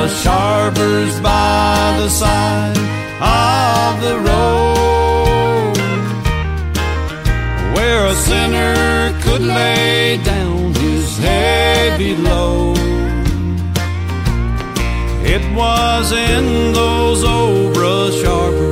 sharpers by the side of the road, where a sinner could lay down his heavy load. It was in those old brush arbors